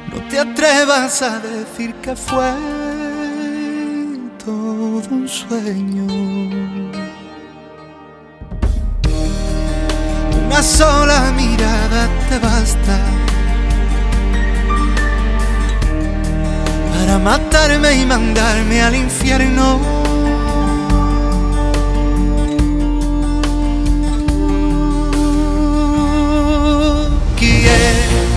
No te atrevas a decir que fue todo un sueño. Una sola mirada te basta para matarme y mandarme al infierno.